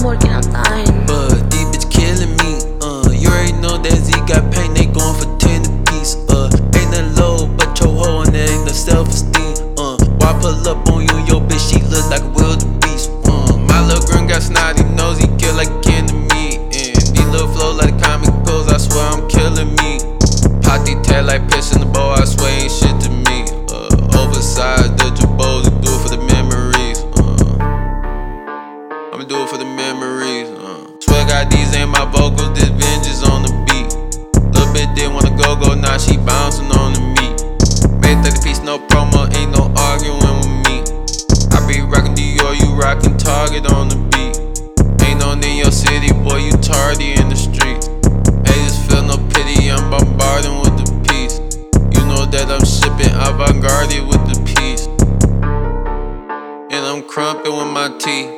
working, I'm dying. But these bitch killing me. You already know that Z got pain, they going for 10 apiece. Ain't nothing low but your hoe and there ain't no self-esteem. Why pull up on you and your bitch, she look like a wildebeest. My little girl got snotty nose, he kill like a kin to me. And these little flow like the comic books, I swear I'm killing me. Pot these tag like piss in the bowl, I swear ain't shit to me. Oversized, the jabos, do it for the memories. I'ma do it for the memories. Swear God, these ain't my vocals, this vengeance on the beat. Little bitch didn't wanna go, now she bouncing on the meat. Made 30 piece, no promo, ain't no arguing with me. I be rockin' Dior, you rockin' Target on the beat. Ain't no in your city, boy, you tardy in the streets. Haters feel no pity, I'm bombarding with the peace. You know that I'm shipping avant-garde with the peace. And I'm crumping with my teeth.